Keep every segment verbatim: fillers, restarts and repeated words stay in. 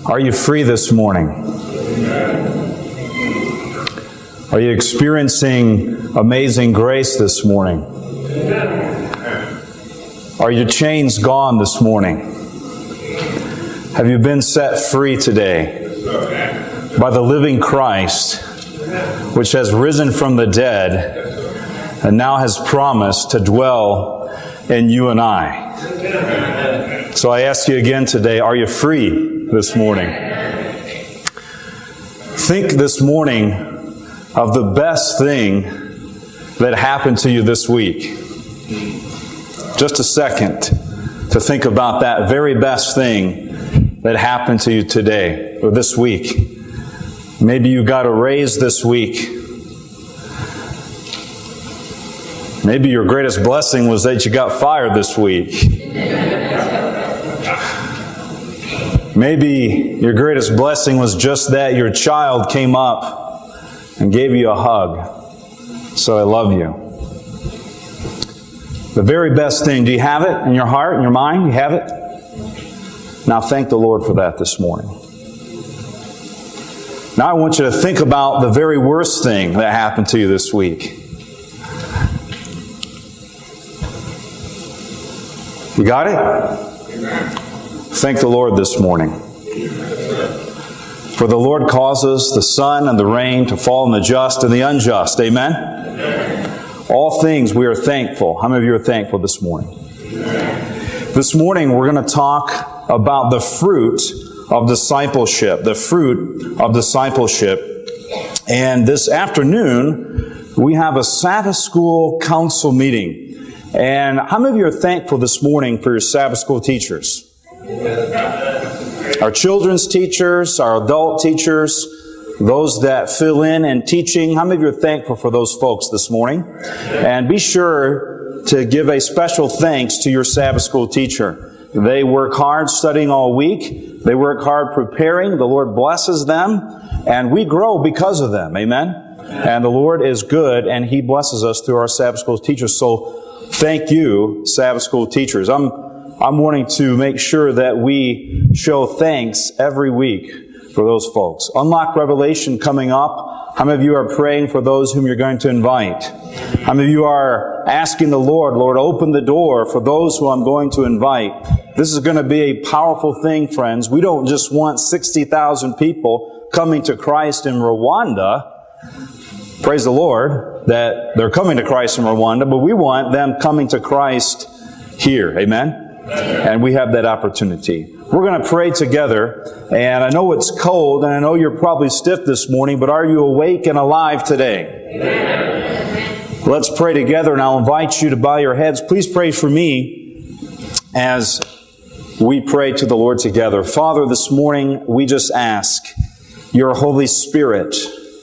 Are you free this morning? Are you experiencing amazing grace this morning? Are your chains gone this morning? Have you been set free today by the living Christ, which has risen from the dead and now has promised to dwell in you and I? So I ask you again today, are you free this morning? Think this morning of the best thing that happened to you this week. Just a second to think about that very best thing that happened to you today or this week. Maybe you got a raise this week. Maybe your greatest blessing was that you got fired this week. Maybe your greatest blessing was just that your child came up and gave you a hug. So I love you. The very best thing. Do you have it in your heart, in your mind? You have it? Now thank the Lord for that this morning. Now I want you to think about the very worst thing that happened to you this week. You got it? Thank the Lord this morning. For the Lord causes the sun and the rain to fall on the just and the unjust. Amen? All things we are thankful. How many of you are thankful this morning? This morning we're going to talk about the fruit of discipleship. The fruit of discipleship. And this afternoon we have a Sabbath school council meeting. And how many of you are thankful this morning for your Sabbath school teachers? Our children's teachers, our adult teachers, those that fill in and teaching. How many of you are thankful for those folks this morning? And be sure to give a special thanks to your Sabbath school teacher. They work hard studying all week. They work hard preparing. The Lord blesses them. And we grow because of them. Amen? And the Lord is good and He blesses us through our Sabbath school teachers. So thank you, Sabbath school teachers. I'm I'm wanting to make sure that we show thanks every week for those folks. Unlock Revelation coming up. How many of you are praying for those whom you're going to invite? How many of you are asking the Lord, Lord, open the door for those who I'm going to invite? This is going to be a powerful thing, friends. We don't just want sixty thousand people coming to Christ in Rwanda. Praise the Lord that they're coming to Christ in Rwanda, but we want them coming to Christ here. Amen? And we have that opportunity. We're going to pray together. And I know it's cold, and I know you're probably stiff this morning, but are you awake and alive today? Amen. Let's pray together, and I'll invite you to bow your heads. Please pray for me as we pray to the Lord together. Father, this morning we just ask your Holy Spirit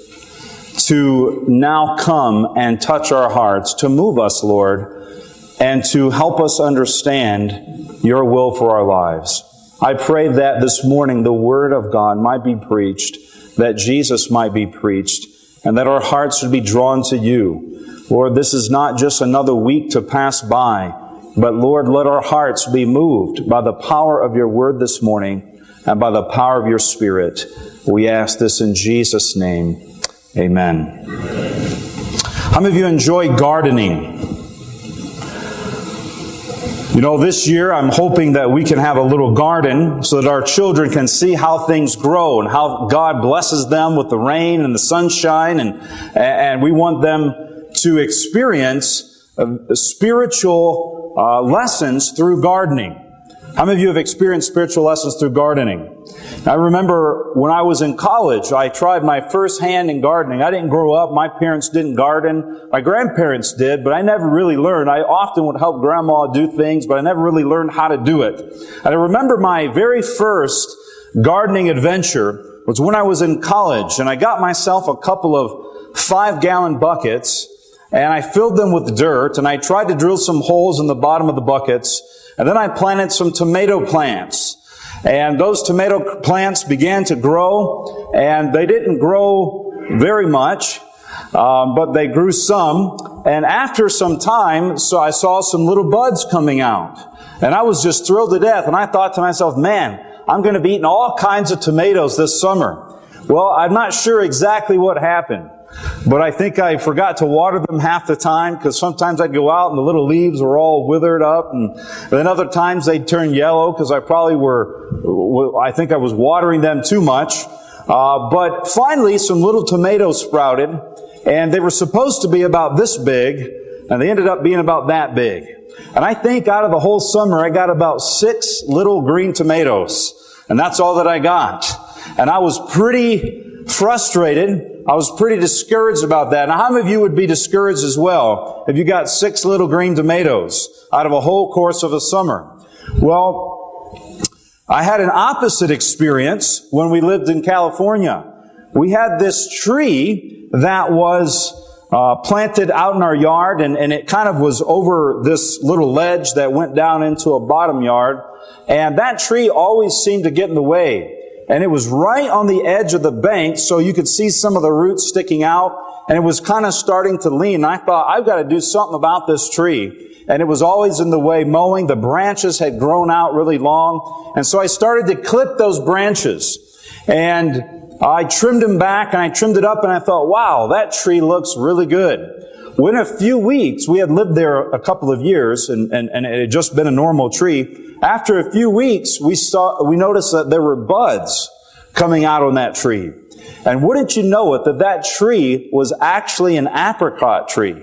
to now come and touch our hearts, to move us, Lord, and to help us understand your will for our lives. I pray that this morning the Word of God might be preached, that Jesus might be preached, and that our hearts would be drawn to you. Lord, this is not just another week to pass by, but Lord, let our hearts be moved by the power of your Word this morning and by the power of your Spirit. We ask this in Jesus' name. Amen. How many of you enjoy gardening? You know, this year I'm hoping that we can have a little garden so that our children can see how things grow and how God blesses them with the rain and the sunshine, and and we want them to experience uh, spiritual uh, lessons through gardening. How many of you have experienced spiritual lessons through gardening? I remember when I was in college, I tried my first hand in gardening. I didn't grow up. My parents didn't garden. My grandparents did, but I never really learned. I often would help Grandma do things, but I never really learned how to do it. And I remember my very first gardening adventure was when I was in college, and I got myself a couple of five-gallon buckets, and I filled them with dirt, and I tried to drill some holes in the bottom of the buckets, and then I planted some tomato plants. And those tomato plants began to grow, and they didn't grow very much, um, but they grew some. And after some time, so I saw some little buds coming out. And I was just thrilled to death, and I thought to myself, man, I'm going to be eating all kinds of tomatoes this summer. Well, I'm not sure exactly what happened, but I think I forgot to water them half the time, because sometimes I'd go out and the little leaves were all withered up, and then other times they'd turn yellow because I probably were, I think I was watering them too much. Uh, but finally, some little tomatoes sprouted, and they were supposed to be about this big, and they ended up being about that big. And I think out of the whole summer, I got about six little green tomatoes, and that's all that I got. And I was pretty frustrated. I was pretty discouraged about that. Now, how many of you would be discouraged as well if you got six little green tomatoes out of a whole course of a summer? Well, I had an opposite experience when we lived in California. We had this tree that was uh, planted out in our yard, and, and it kind of was over this little ledge that went down into a bottom yard. And that tree always seemed to get in the way. And it was right on the edge of the bank, so you could see some of the roots sticking out, and it was kind of starting to lean. And I thought, I've got to do something about this tree. And it was always in the way mowing. The branches had grown out really long. And so I started to clip those branches. And I trimmed them back, and I trimmed it up, and I thought, wow, that tree looks really good. Well, in a few weeks, we had lived there a couple of years, and, and, and it had just been a normal tree. After a few weeks, we saw, we noticed that there were buds coming out on that tree. And wouldn't you know it, that that tree was actually an apricot tree.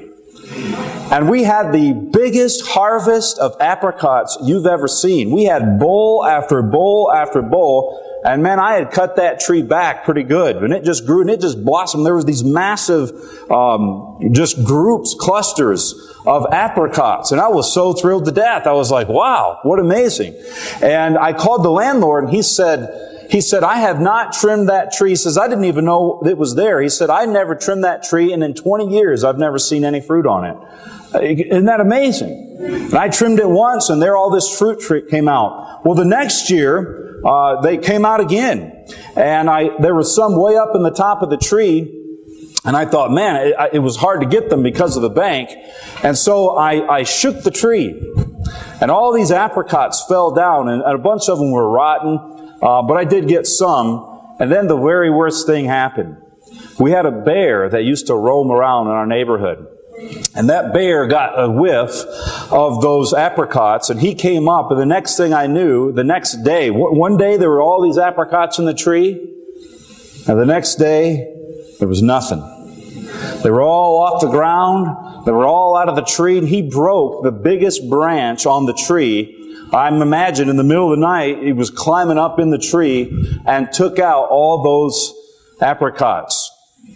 And we had the biggest harvest of apricots you've ever seen. We had bowl after bowl after bowl. And man, I had cut that tree back pretty good. And it just grew and it just blossomed. There was these massive, um, just groups, clusters of apricots. And I was so thrilled to death. I was like, wow, what amazing. And I called the landlord, and he said, He said, I have not trimmed that tree. He says, I didn't even know it was there. He said, I never trimmed that tree, and in twenty years, I've never seen any fruit on it. Isn't that amazing? And I trimmed it once, and there all this fruit tree came out. Well, the next year, uh, they came out again. And I, there was some way up in the top of the tree. And I thought, man, it, it was hard to get them because of the bank. And so I, I shook the tree. And all these apricots fell down, and a bunch of them were rotten. Uh, but I did get some. And then the very worst thing happened. We had a bear that used to roam around in our neighborhood. And that bear got a whiff of those apricots, and he came up, and the next thing I knew, the next day, one day there were all these apricots in the tree, and the next day, there was nothing. They were all off the ground, they were all out of the tree, and he broke the biggest branch on the tree. I'm imagining in the middle of the night, he was climbing up in the tree and took out all those apricots.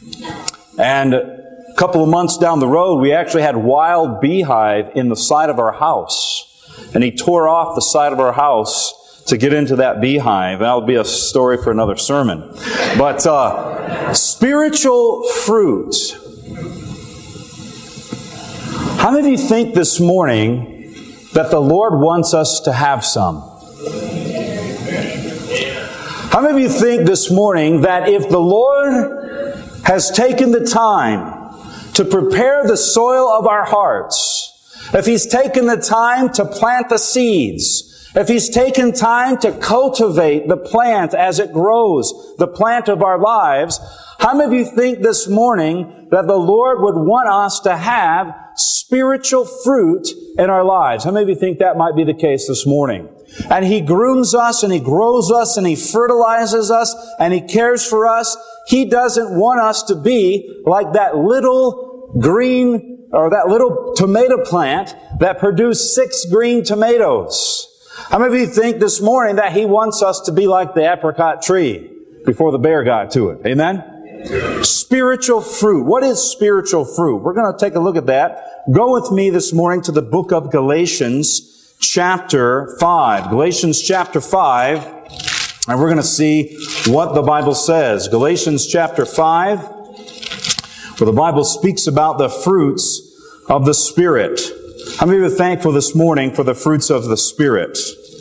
And a couple of months down the road, we actually had wild beehive in the side of our house. And he tore off the side of our house to get into that beehive. That'll be a story for another sermon. But uh, spiritual fruit. How many of you think this morning that the Lord wants us to have some? How many of you think this morning that if the Lord has taken the time to prepare the soil of our hearts, if He's taken the time to plant the seeds, if He's taken time to cultivate the plant as it grows, the plant of our lives, how many of you think this morning that the Lord would want us to have spiritual fruit in our lives? How many of you think that might be the case this morning? And He grooms us, and He grows us, and He fertilizes us, and He cares for us. He doesn't want us to be like that little green, or that little tomato plant that produced six green tomatoes. How many of you think this morning that He wants us to be like the apricot tree before the bear got to it? Amen? Spiritual fruit. What is spiritual fruit? We're going to take a look at that. Go with me this morning to the book of Galatians, chapter five. Galatians chapter five. And we're going to see what the Bible says. Galatians chapter five, where the Bible speaks about the fruits of the Spirit. How many of you are thankful this morning for the fruits of the Spirit?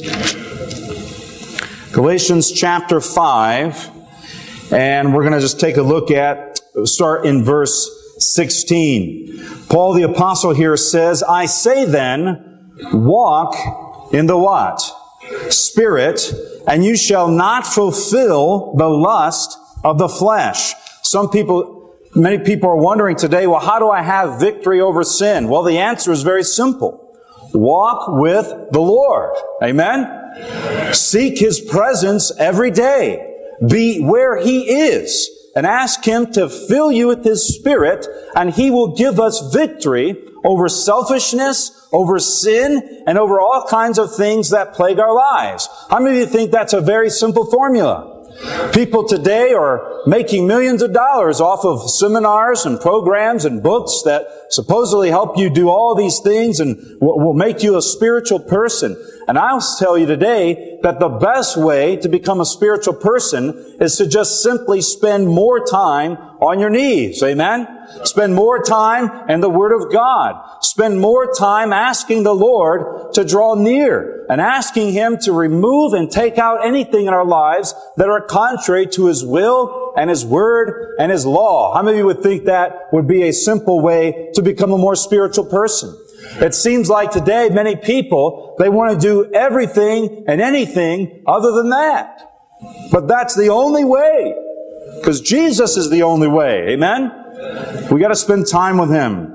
Galatians chapter five, and we're going to just take a look at, start in verse sixteen. Paul the Apostle here says, I say then, walk in the what? Spirit, and you shall not fulfill the lust of the flesh. Some people, many people are wondering today, well, how do I have victory over sin? Well, the answer is very simple. Walk with the Lord. Amen? Seek His presence every day. Be where He is and ask Him to fill you with His Spirit, and He will give us victory over selfishness, over sin, and over all kinds of things that plague our lives. How many of you think that's a very simple formula? People today are making millions of dollars off of seminars and programs and books that supposedly help you do all these things and will make you a spiritual person. And I'll tell you today that the best way to become a spiritual person is to just simply spend more time on your knees. Amen? Spend more time in the Word of God. Spend more time asking the Lord to draw near and asking Him to remove and take out anything in our lives that are contrary to His will and His Word and His law. How many of you would think that would be a simple way to become a more spiritual person? It seems like today many people, they want to do everything and anything other than that. But that's the only way. Because Jesus is the only way. Amen? We got to spend time with Him.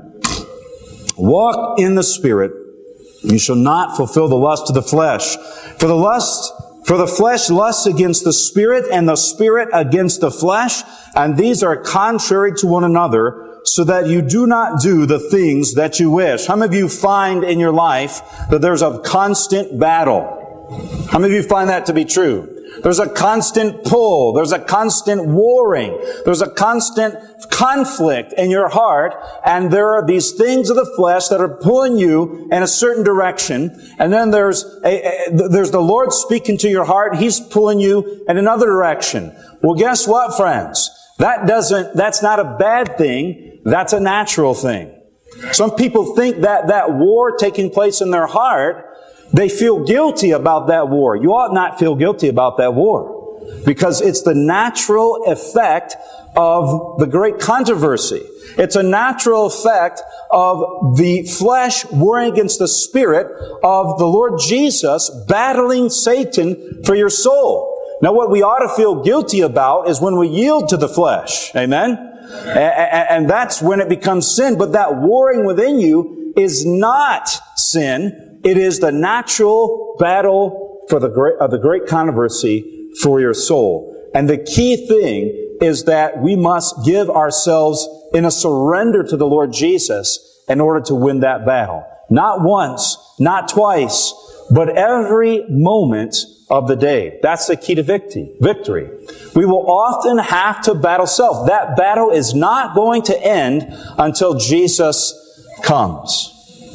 Walk in the Spirit. You shall not fulfill the lust of the flesh. For the lust, for the flesh lusts against the Spirit, and the Spirit against the flesh, and these are contrary to one another, so that you do not do the things that you wish. How many of you find in your life that there's a constant battle? How many of you find that to be true? There's a constant pull. There's a constant warring. There's a constant conflict in your heart. And there are these things of the flesh that are pulling you in a certain direction. And then there's a, a, there's the Lord speaking to your heart. He's pulling you in another direction. Well, guess what, friends? That doesn't, that's not a bad thing. That's a natural thing. Some people think that that war taking place in their heart, they feel guilty about that war. You ought not feel guilty about that war, because it's the natural effect of the great controversy. It's a natural effect of the flesh warring against the Spirit, of the Lord Jesus battling Satan for your soul. Now, what we ought to feel guilty about is when we yield to the flesh. Amen? And that's when it becomes sin. But that warring within you is not sin. It is the natural battle for the great, of the great controversy for your soul. And the key thing is that we must give ourselves in a surrender to the Lord Jesus in order to win that battle. Not once, not twice, but every moment of the day. That's the key to victory. Victory. We will often have to battle self. That battle is not going to end until Jesus comes.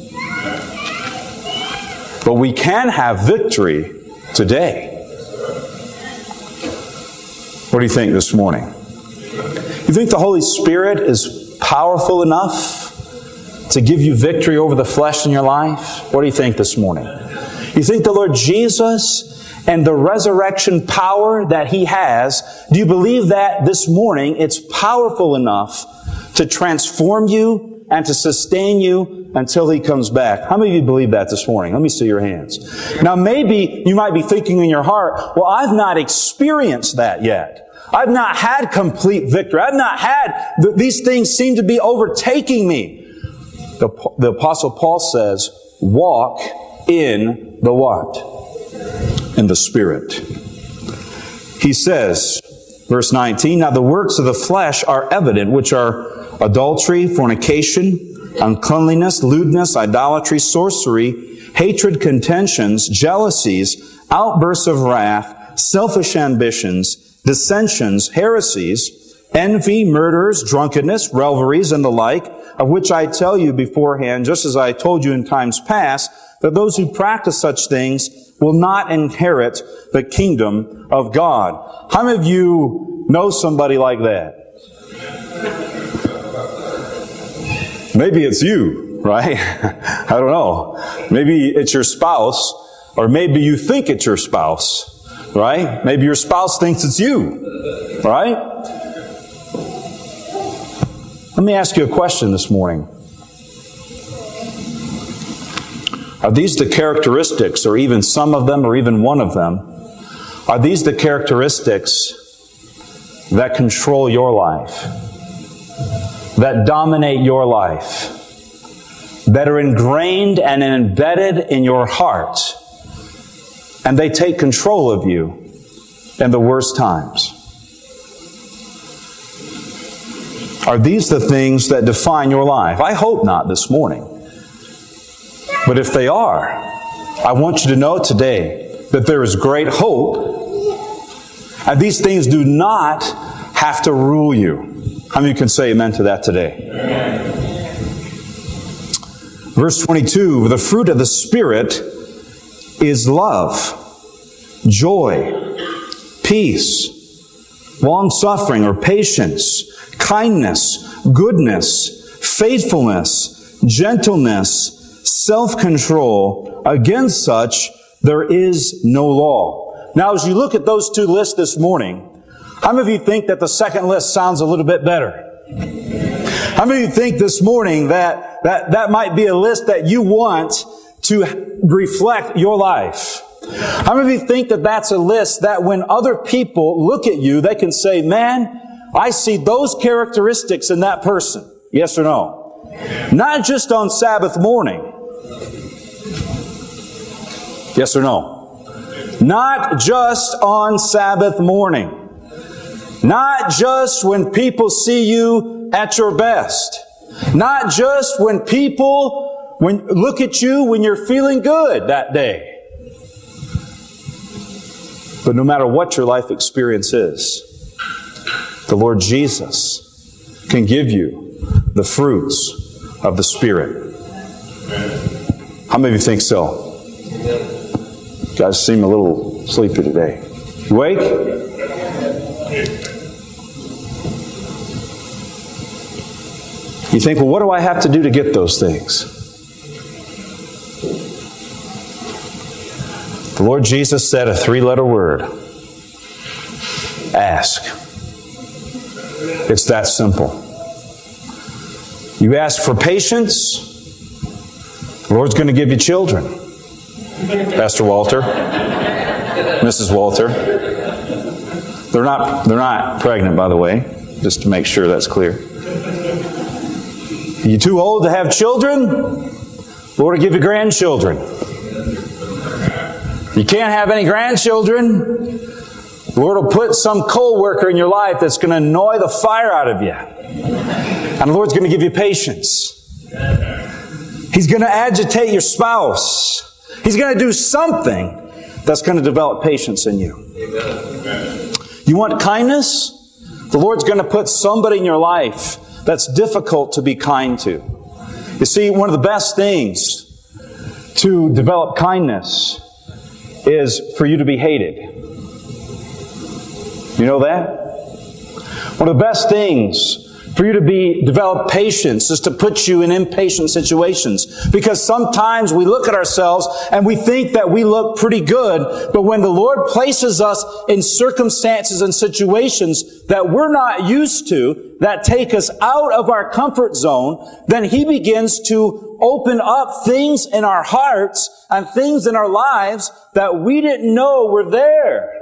But we can have victory today. What do you think this morning? You think the Holy Spirit is powerful enough to give you victory over the flesh in your life? What do you think this morning? You think the Lord Jesus and the resurrection power that He has, do you believe that this morning it's powerful enough to transform you and to sustain you until He comes back? How many of you believe that this morning? Let me see your hands. Now maybe you might be thinking in your heart, well, I've not experienced that yet. I've not had complete victory. I've not had, th- these things seem to be overtaking me. The, the Apostle Paul says, walk in the what? In the Spirit. He says, verse nineteen, now the works of the flesh are evident, which are adultery, fornication, uncleanliness, lewdness, idolatry, sorcery, hatred, contentions, jealousies, outbursts of wrath, selfish ambitions, dissensions, heresies, envy, murders, drunkenness, revelries, and the like, of which I tell you beforehand, just as I told you in times past, that those who practice such things will not inherit the kingdom of God. How many of you know somebody like that? Maybe it's you, right? I don't know. Maybe it's your spouse, or maybe you think it's your spouse, right? Maybe your spouse thinks it's you, right? Let me ask you a question this morning. Are these the characteristics, or even some of them, or even one of them, Are these the characteristics that control your life, that dominate your life, that are ingrained and embedded in your heart, and they take control of you in the worst times? Are these the things that define your life? I hope not this morning. But if they are, I want you to know today that there is great hope, and these things do not have to rule you. How many can say amen to that today? Amen. Verse twenty-two, the fruit of the Spirit is love, joy, peace, long-suffering or patience, kindness, goodness, faithfulness, gentleness, self-control. Against such there is no law. Now, as you look at those two lists this morning, how many of you think that the second list sounds a little bit better? How many of you think this morning that that, that might be a list that you want to reflect your life? How many of you think that that's a list that when other people look at you, they can say, man, I see those characteristics in that person? Yes or no? Not just on Sabbath morning. Yes or no? Not just on Sabbath morning. Not just when people see you at your best. Not just when people when look at you when you're feeling good that day. But no matter what your life experience is, the Lord Jesus can give you the fruits of the Spirit. How many of you think so? You guys seem a little sleepy today. You awake? You think, well, what do I have to do to get those things? The Lord Jesus said a three-letter word. Ask. It's that simple. You ask for patience, the Lord's going to give you children. Pastor Walter, Missus Walter. They're not, they're not pregnant, by the way, just to make sure that's clear. Are you too old to have children? The Lord will give you grandchildren. You can't have any grandchildren. The Lord will put some co-worker in your life that's going to annoy the fire out of you. And the Lord's going to give you patience. He's going to agitate your spouse. He's going to do something that's going to develop patience in you. You want kindness? The Lord's going to put somebody in your life that's difficult to be kind to. You see, one of the best things to develop kindness is for you to be hated. You know that? One of the best things for you to be develop patience is to put you in impatient situations. Because sometimes we look at ourselves and we think that we look pretty good, but when the Lord places us in circumstances and situations that we're not used to, that take us out of our comfort zone, then He begins to open up things in our hearts and things in our lives that we didn't know were there.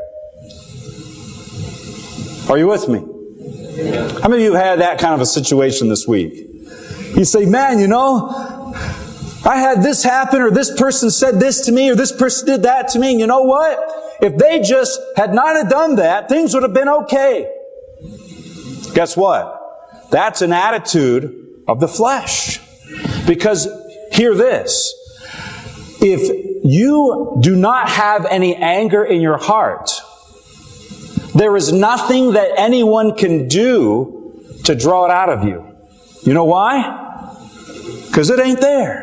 Are you with me? How many of you have had that kind of a situation this week? You say, man, you know, I had this happen, or this person said this to me, or this person did that to me, and you know what? If they just had not have done that, things would have been okay. Guess what? That's an attitude of the flesh. Because, hear this, if you do not have any anger in your heart, there is nothing that anyone can do to draw it out of you. You know why? Because it ain't there.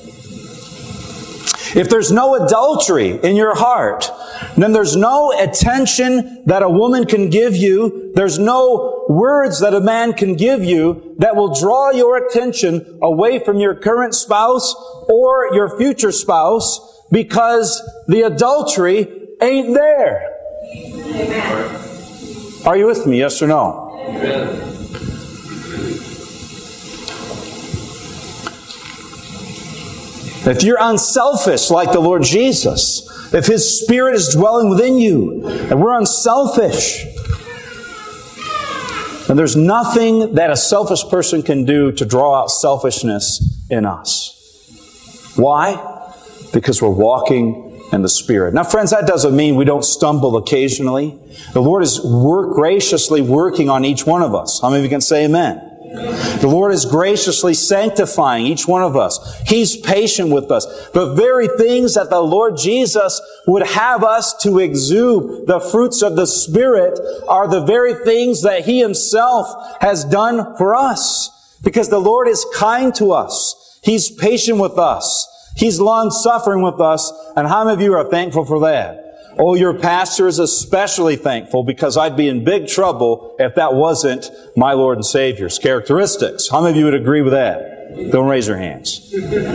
If there's no adultery in your heart, then there's no attention that a woman can give you. There's no words that a man can give you that will draw your attention away from your current spouse or your future spouse, because the adultery ain't there. Amen. Are you with me? Yes or no? Amen. If you're unselfish like the Lord Jesus, if His Spirit is dwelling within you, and we're unselfish, and there's nothing that a selfish person can do to draw out selfishness in us. Why? Because we're walking in the Spirit. Now, friends, that doesn't mean we don't stumble occasionally. The Lord is work, graciously working on each one of us. How many of you can say amen? The Lord is graciously sanctifying each one of us. He's patient with us. The very things that the Lord Jesus would have us to exude, the fruits of the Spirit, are the very things that He Himself has done for us. Because the Lord is kind to us. He's patient with us. He's long-suffering with us. And how many of you are thankful for that? Oh, your pastor is especially thankful, because I'd be in big trouble if that wasn't my Lord and Savior's characteristics. How many of you would agree with that? Don't raise your hands.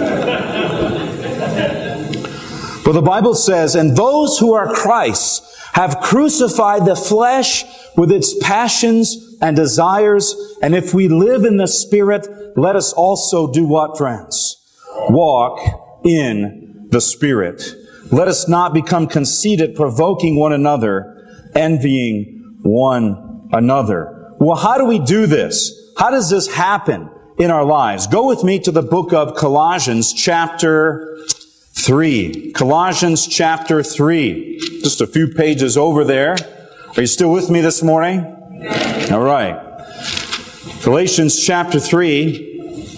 But the Bible says, and those who are Christ's have crucified the flesh with its passions and desires. And if we live in the Spirit, let us also do what, friends? Walk in the Spirit. Let us not become conceited, provoking one another, envying one another. Well, how do we do this? How does this happen in our lives? Go with me to the book of Colossians chapter three. Colossians chapter three. Just a few pages over there. Are you still with me this morning? All right. Galatians chapter three.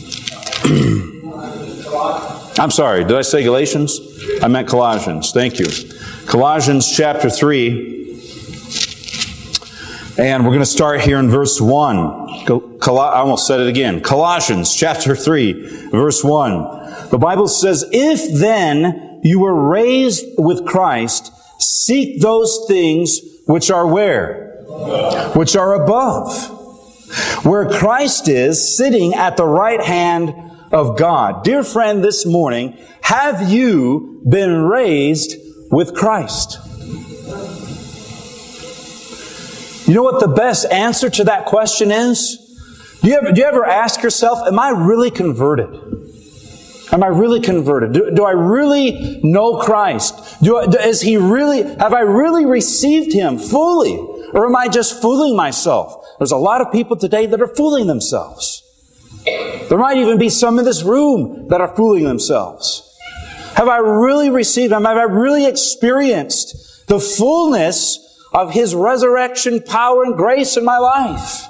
I'm sorry, did I say Galatians? I meant Colossians. Thank you. Colossians chapter three. And we're going to start here in verse one. Col- I almost said it again. Colossians chapter three, verse one. The Bible says, if then you were raised with Christ, seek those things which are where? Above. Which are above. Where Christ is, sitting at the right hand of God. Dear friend, this morning, have you been raised with Christ? You know what the best answer to that question is? Do you ever, do you ever ask yourself, am I really converted? Am I really converted? Do, do I really know Christ? Do, do, is He really, have I really received Him fully? Or am I just fooling myself? There's a lot of people today that are fooling themselves. There might even be some in this room that are fooling themselves. Have I really received Him? Have I really experienced the fullness of His resurrection power and grace in my life?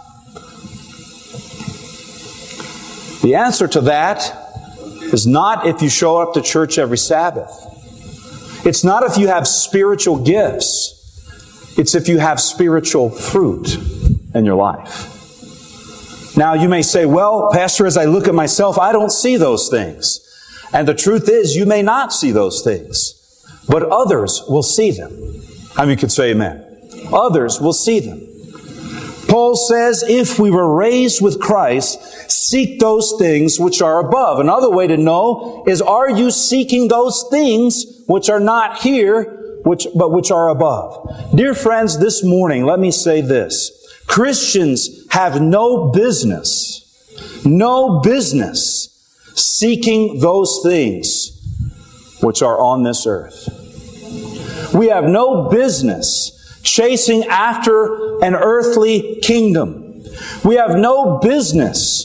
The answer to that is not if you show up to church every Sabbath. It's not if you have spiritual gifts. It's if you have spiritual fruit in your life. Now, you may say, well, Pastor, as I look at myself, I don't see those things. And the truth is, you may not see those things, but others will see them. How many could say amen? Others will see them. Paul says, if we were raised with Christ, seek those things which are above. Another way to know is, are you seeking those things which are not here, which, but which are above? Dear friends, this morning, let me say this. Christians have no business, no business seeking those things which are on this earth. We have no business chasing after an earthly kingdom. We have no business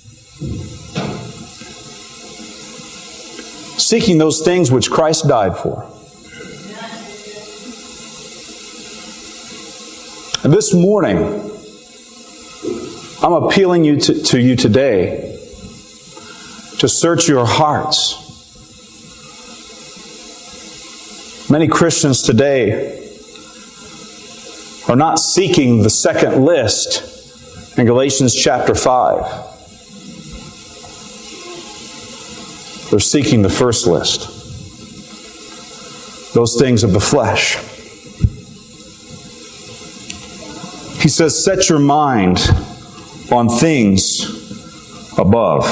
seeking those things which Christ died for. And this morning, I'm appealing you to, to you today to search your hearts. Many Christians today are not seeking the second list in Galatians chapter five. They're seeking the first list. Those things of the flesh. He says, set your mind on things above.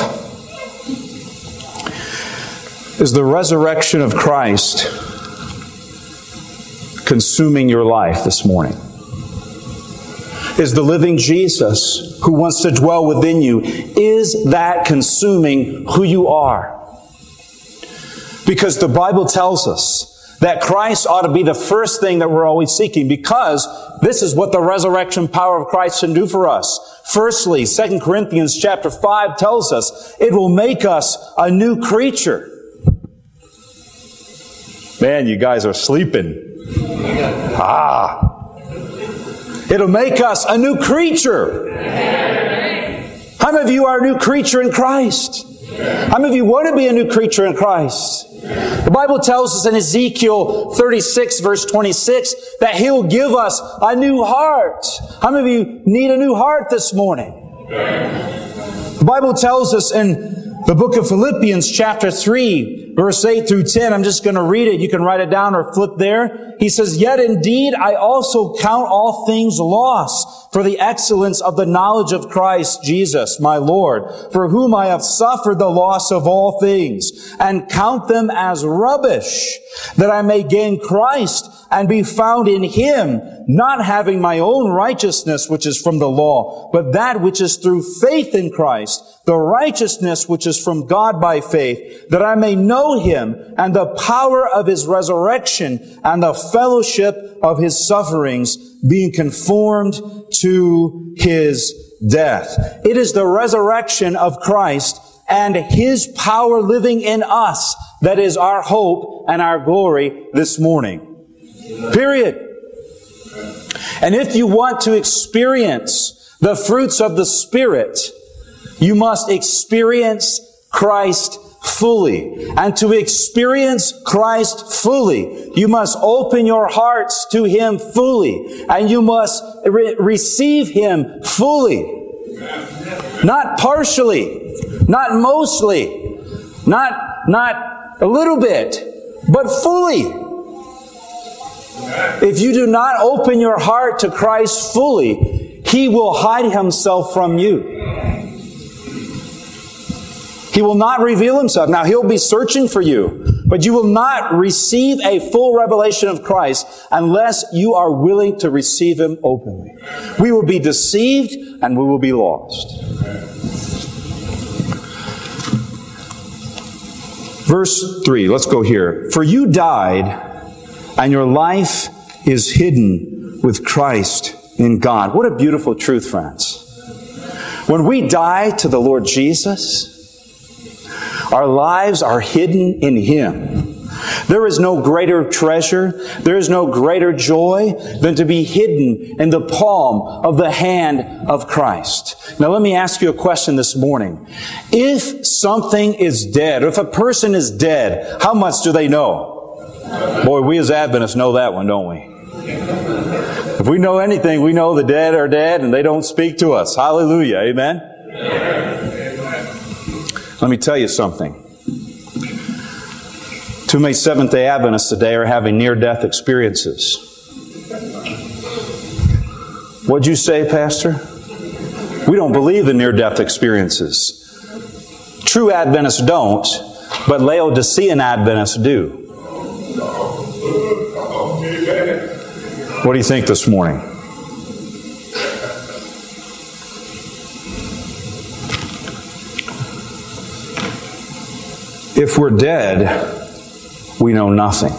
Is the resurrection of Christ consuming your life this morning? Is the living Jesus who wants to dwell within you, is that consuming who you are? Because the Bible tells us That Christ ought to be the first thing that we're always seeking, because this is what the resurrection power of Christ can do for us. Firstly, Second Corinthians chapter five tells us it will make us a new creature. Man, you guys are sleeping. Ah. It'll make us a new creature. How many of you are a new creature in Christ? How many of you want to be a new creature in Christ? The Bible tells us in Ezekiel thirty-six, verse twenty-six, that He'll give us a new heart. How many of you need a new heart this morning? The Bible tells us in the book of Philippians, chapter three, verse eight through ten, I'm just going to read it. You can write it down or flip there. He says, "Yet indeed I also count all things loss for the excellence of the knowledge of Christ Jesus, my Lord, for whom I have suffered the loss of all things, and count them as rubbish, that I may gain Christ and be found in Him, not having my own righteousness which is from the law, but that which is through faith in Christ, the righteousness which is from God by faith, that I may know Him and the power of His resurrection and the fellowship of His sufferings, being conformed to His death." It is the resurrection of Christ and His power living in us that is our hope and our glory this morning. Period. And if you want to experience the fruits of the Spirit, you must experience Christ fully. And to experience Christ fully, you must open your hearts to Him fully. And you must re- receive Him fully. Not partially, not mostly, not, not a little bit, but fully. If you do not open your heart to Christ fully, He will hide Himself from you. He will not reveal Himself. Now, He'll be searching for you, but you will not receive a full revelation of Christ unless you are willing to receive Him openly. We will be deceived and we will be lost. Verse three, let's go here. "For you died, and your life is hidden with Christ in God." What a beautiful truth, friends. When we die to the Lord Jesus, our lives are hidden in Him. There is no greater treasure, there is no greater joy than to be hidden in the palm of the hand of Christ. Now let me ask you a question this morning. If something is dead, or if a person is dead, how much do they know? Boy, we as Adventists know that one, don't we? If we know anything, we know the dead are dead and they don't speak to us. Hallelujah. Amen? Let me tell you something. Too many Seventh-day Adventists today are having near-death experiences. What'd you say, Pastor? We don't believe in near-death experiences. True Adventists don't, but Laodicean Adventists do. What do you think this morning? If we're dead, we know nothing.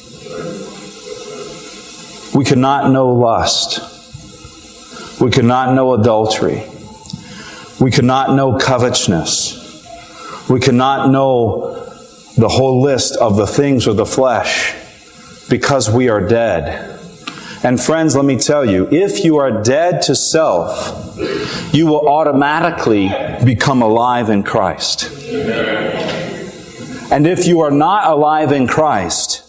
We cannot know lust. We cannot know adultery. We cannot know covetousness. We cannot know the whole list of the things of the flesh because we are dead. And friends, let me tell you, if you are dead to self, you will automatically become alive in Christ. And if you are not alive in Christ,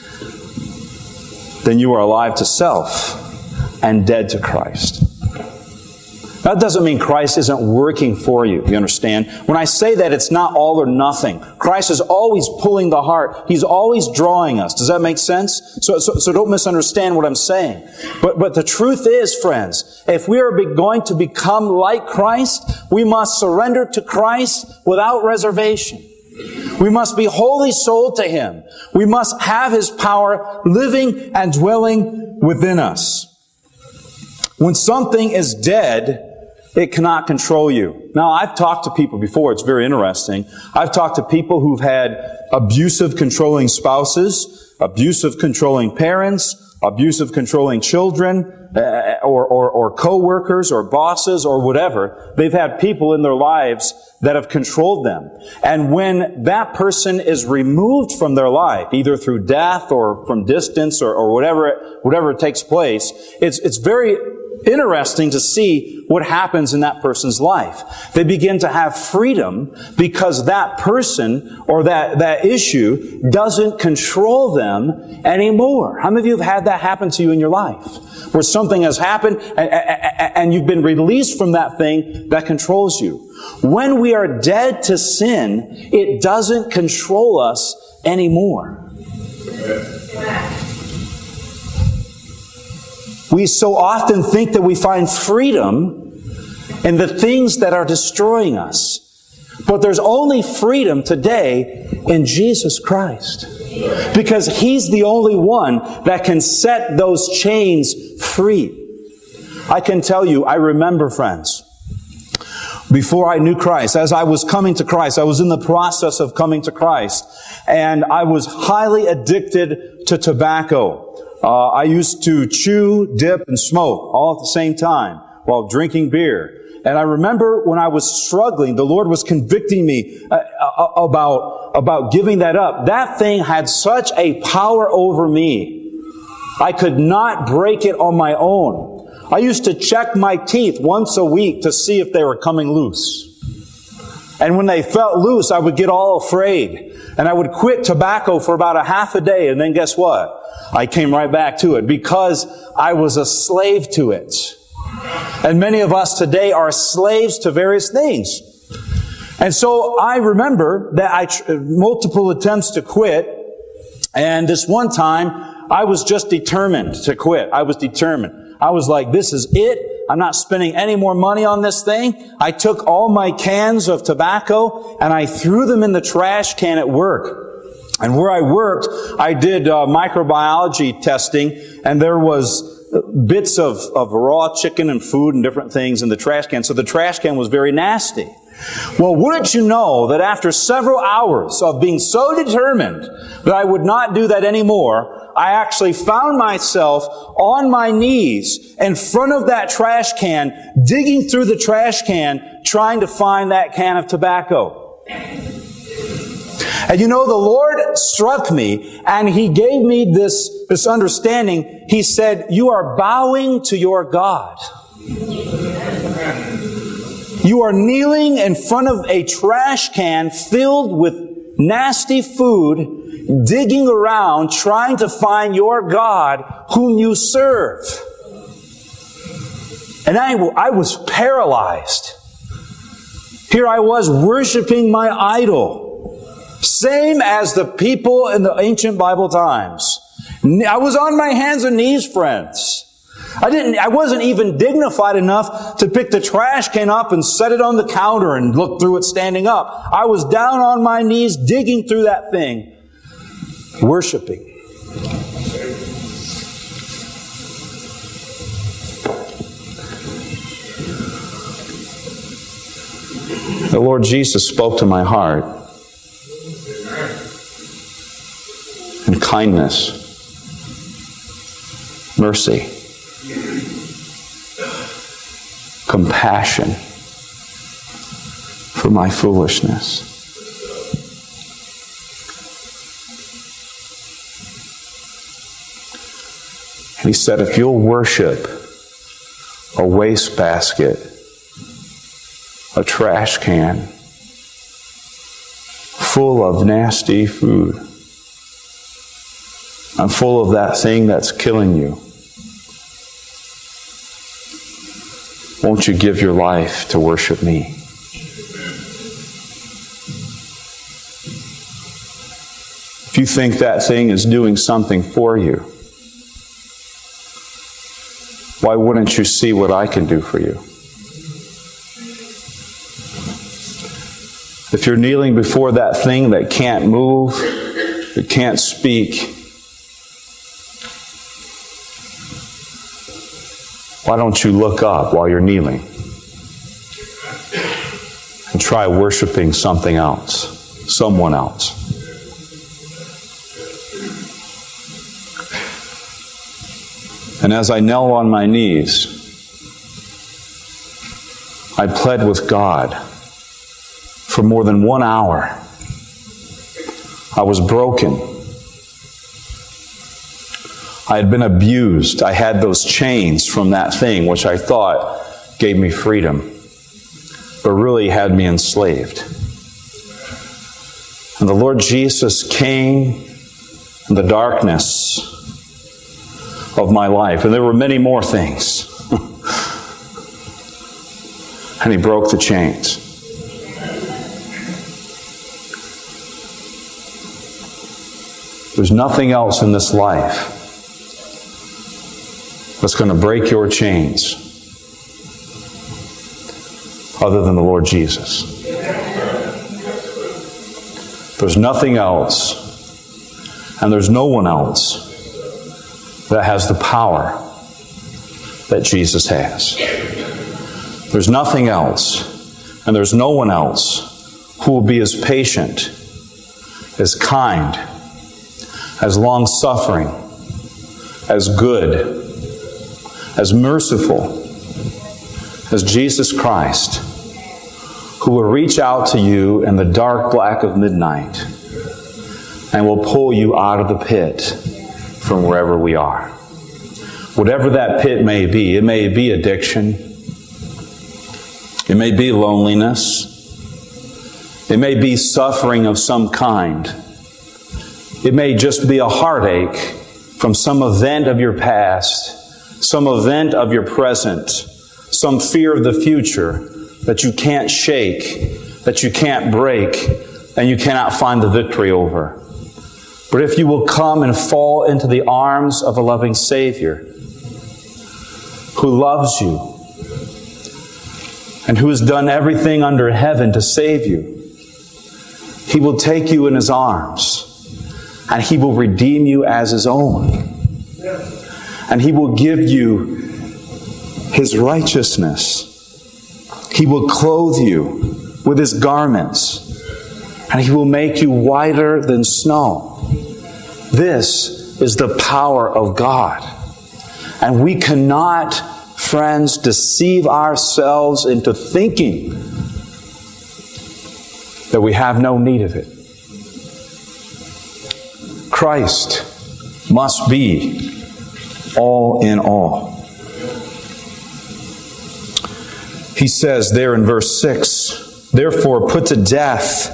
then you are alive to self and dead to Christ. That doesn't mean Christ isn't working for you. You understand? When I say that, it's not all or nothing. Christ is always pulling the heart. He's always drawing us. Does that make sense? So, so, so don't misunderstand what I'm saying. But, but the truth is, friends, if we are be, going to become like Christ, we must surrender to Christ without reservation. We must be wholly sold to Him. We must have His power living and dwelling within us. When something is dead, it cannot control you. Now, I've talked to people before. It's very interesting. I've talked to people who've had abusive, controlling spouses. abusive controlling parents, abusive controlling children, uh, or, or, or co-workers or bosses or whatever. They've had people in their lives that have controlled them. And when that person is removed from their life, either through death or from distance or, or whatever, whatever takes place, it's, it's very interesting to see what happens in that person's life. They begin to have freedom because that person or that, that issue doesn't control them anymore. How many of you have had that happen to you in your life? Where something has happened and, and you've been released from that thing that controls you. When we are dead to sin, it doesn't control us anymore. We so often think that we find freedom in the things that are destroying us. But there's only freedom today in Jesus Christ. Because He's the only one that can set those chains free. I can tell you, I remember, friends, before I knew Christ, as I was coming to Christ, I was in the process of coming to Christ, and I was highly addicted to tobacco. Uh, I used to chew, dip, and smoke all at the same time while drinking beer. And I remember when I was struggling, the Lord was convicting me uh, about, about giving that up. That thing had such a power over me. I could not break it on my own. I used to check my teeth once a week to see if they were coming loose. And when they felt loose, I would get all afraid. And I would quit tobacco for about a half a day, and then guess what? I came right back to it because I was a slave to it. And many of us today are slaves to various things. And so I remember that I tr- multiple attempts to quit, and this one time I was just determined to quit. I was determined. I was like, this is it. I'm not spending any more money on this thing. I took all my cans of tobacco and I threw them in the trash can at work. And where I worked, I did uh, microbiology testing, and there was bits of, of raw chicken and food and different things in the trash can. So the trash can was very nasty. Well, wouldn't you know that after several hours of being so determined that I would not do that anymore, I actually found myself on my knees in front of that trash can, digging through the trash can, trying to find that can of tobacco. And you know, the Lord struck me, and He gave me this, this understanding. He said, you are bowing to your God. You are kneeling in front of a trash can filled with nasty food, digging around, trying to find your God whom you serve. And I, I was paralyzed. Here I was worshiping my idol. Same as the people in the ancient Bible times. I was on my hands and knees, friends. I didn't, I wasn't even dignified enough to pick the trash can up and set it on the counter and look through it standing up. I was down on my knees digging through that thing, worshiping. The Lord Jesus spoke to my heart. And kindness, mercy, compassion for my foolishness. And He said, if you'll worship a wastebasket, a trash can full of nasty food, I'm full of that thing that's killing you, won't you give your life to worship me? If you think that thing is doing something for you, why wouldn't you see what I can do for you? If you're kneeling before that thing that can't move, that can't speak, why don't you look up while you're kneeling and try worshiping something else, someone else? And as I knelt on my knees, I pled with God for more than one hour. I was broken. I had been abused. I had those chains from that thing, which I thought gave me freedom, but really had me enslaved. And the Lord Jesus came in the darkness of my life. And there were many more things. And He broke the chains. There's nothing else in this life that's going to break your chains other than the Lord Jesus. There's nothing else, and there's no one else that has the power that Jesus has. There's nothing else, and there's no one else who will be as patient, as kind, as long-suffering, as good, as merciful as Jesus Christ, who will reach out to you in the dark black of midnight and will pull you out of the pit from wherever we are. Whatever that pit may be, it may be addiction, it may be loneliness, it may be suffering of some kind, it may just be a heartache from some event of your past, some event of your present, some fear of the future that you can't shake, that you can't break, and you cannot find the victory over. But if you will come and fall into the arms of a loving Savior who loves you and who has done everything under heaven to save you, He will take you in His arms and He will redeem you as His own. And He will give you His righteousness. He will clothe you with His garments, and He will make you whiter than snow. This is the power of God. And we cannot, friends, deceive ourselves into thinking that we have no need of it. Christ must be all in all. He says there in verse six, therefore put to death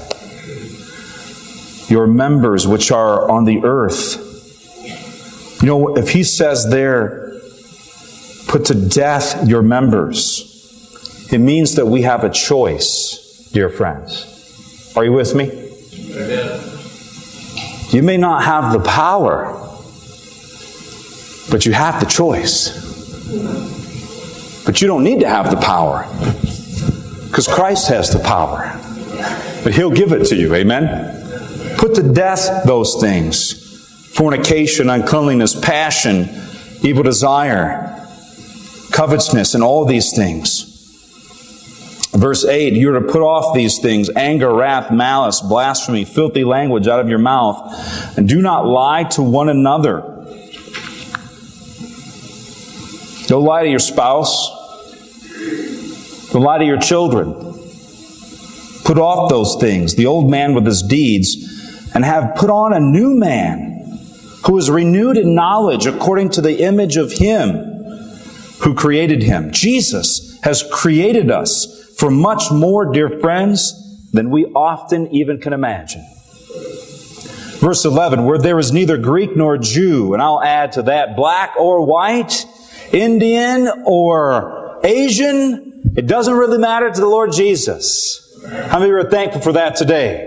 your members which are on the earth. You know, if he says there, put to death your members, it means that we have a choice, dear friends. Are you with me? Amen. You may not have the power, but you have the choice. But you don't need to have the power, because Christ has the power. But He'll give it to you. Amen? Put to death those things. Fornication, uncleanliness, passion, evil desire, covetousness, and all these things. Verse eight, you're to put off these things, anger, wrath, malice, blasphemy, filthy language out of your mouth, and do not lie to one another. Don't lie to your spouse. Don't lie to your children. Put off those things, the old man with his deeds, and have put on a new man who is renewed in knowledge according to the image of Him who created him. Jesus has created us for much more, dear friends, than we often even can imagine. Verse eleven, where there is neither Greek nor Jew, and I'll add to that, black or white, Indian or Asian, it doesn't really matter to the Lord Jesus. How many of you are thankful for that today?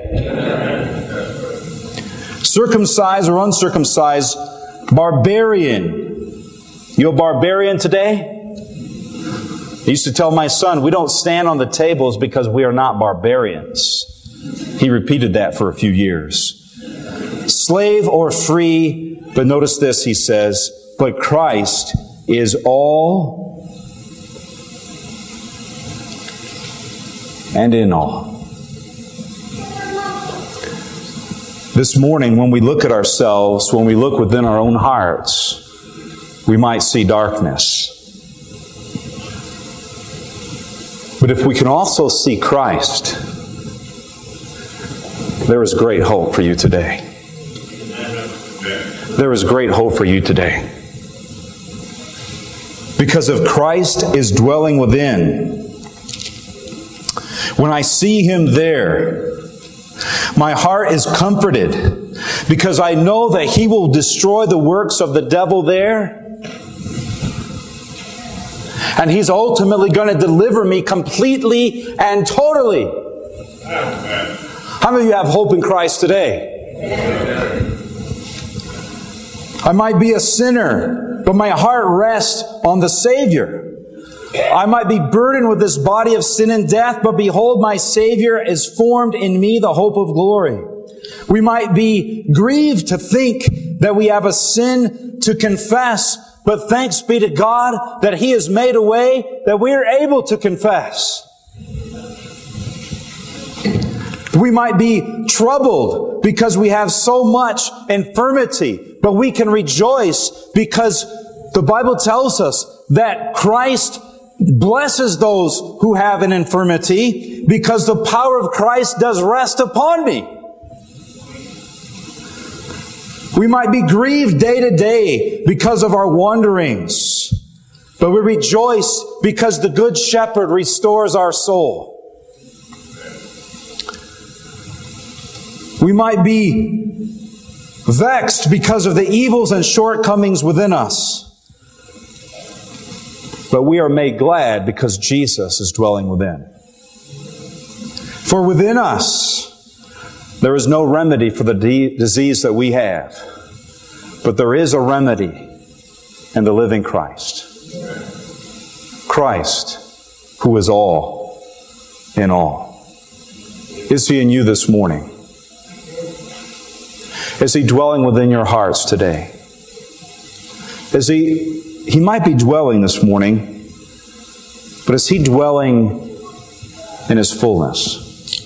Circumcised or uncircumcised, barbarian. You a barbarian today? I used to tell my son, we don't stand on the tables because we are not barbarians. He repeated that for a few years. Slave or free, but notice this, he says, but Christ is all and in all. This morning, when we look at ourselves, when we look within our own hearts, we might see darkness. But if we can also see Christ, there is great hope for you today. There is great hope for you today. Because if Christ is dwelling within, when I see Him there, my heart is comforted because I know that He will destroy the works of the devil there. And He's ultimately going to deliver me completely and totally. How many of you have hope in Christ today? I might be a sinner, but my heart rests on the Savior. I might be burdened with this body of sin and death, but behold, my Savior is formed in me the hope of glory. We might be grieved to think that we have a sin to confess, but thanks be to God that He has made a way that we are able to confess. We might be troubled because we have so much infirmity, but we can rejoice because the Bible tells us that Christ blesses those who have an infirmity because the power of Christ does rest upon me. We might be grieved day to day because of our wanderings, but we rejoice because the Good Shepherd restores our soul. We might be vexed because of the evils and shortcomings within us, but we are made glad because Jesus is dwelling within. For within us, there is no remedy for the de- disease that we have, but there is a remedy in the living Christ. Christ, who is all in all. Is He in you this morning? Is He dwelling within your hearts today? Is He, He might be dwelling this morning, but is He dwelling in His fullness?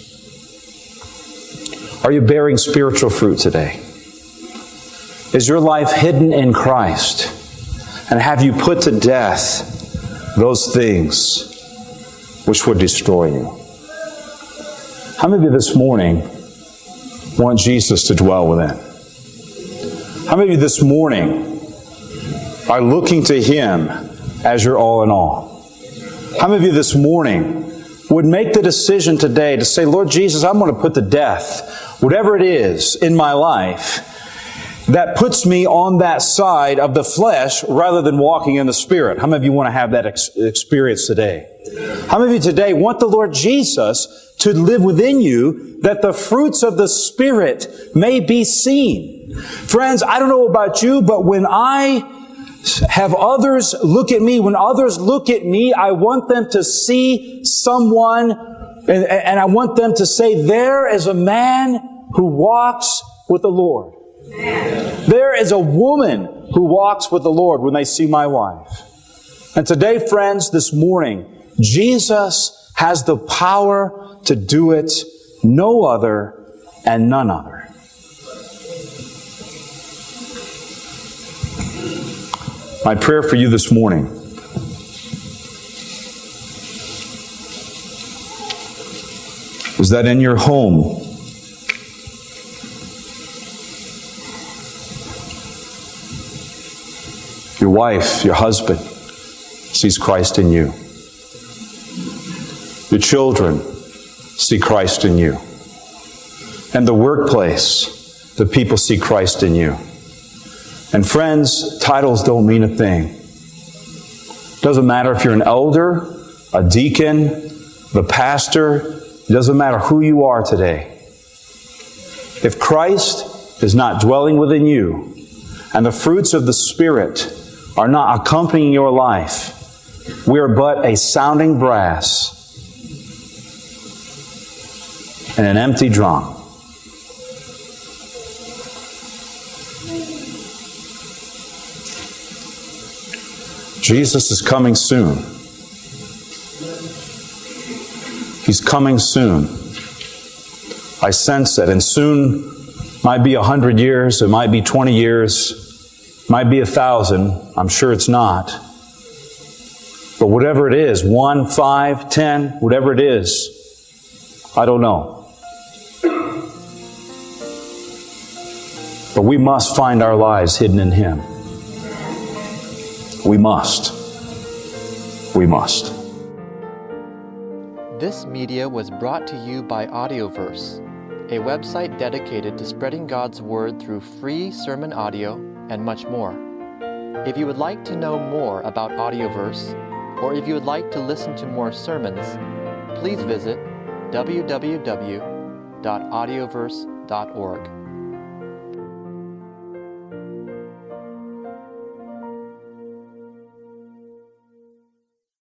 Are you bearing spiritual fruit today? Is your life hidden in Christ? And have you put to death those things which would destroy you? How many of you this morning want Jesus to dwell within? How many of you this morning are looking to Him as your all in all? How many of you this morning would make the decision today to say, Lord Jesus, I'm going to put to death whatever it is in my life that puts me on that side of the flesh rather than walking in the Spirit? How many of you want to have that ex- experience today? How many of you today want the Lord Jesus to live within you that the fruits of the Spirit may be seen? Friends, I don't know about you, but when I have others look at me, when others look at me, I want them to see someone, and, and I want them to say, there is a man who walks with the Lord. There is a woman who walks with the Lord when they see my wife. And today, friends, this morning, Jesus has the power to do it, no other and none other. My prayer for you this morning is that in your home, your wife, your husband sees Christ in you. Your children see Christ in you. And the workplace, the people see Christ in you. And friends, titles don't mean a thing. Doesn't matter if you're an elder, a deacon, the pastor. It doesn't matter who you are today. If Christ is not dwelling within you, and the fruits of the Spirit are not accompanying your life, we are but a sounding brass and an empty drum. Jesus is coming soon. He's coming soon. I sense it. And soon might be a hundred years. It might be twenty years. Might be a thousand. I'm sure it's not. But whatever it is, one, five, ten, whatever it is, I don't know. But we must find our lives hidden in Him. We must. We must. This media was brought to you by Audioverse, a website dedicated to spreading God's Word through free sermon audio and much more. If you would like to know more about Audioverse, or if you would like to listen to more sermons, please visit w w w dot audioverse dot org.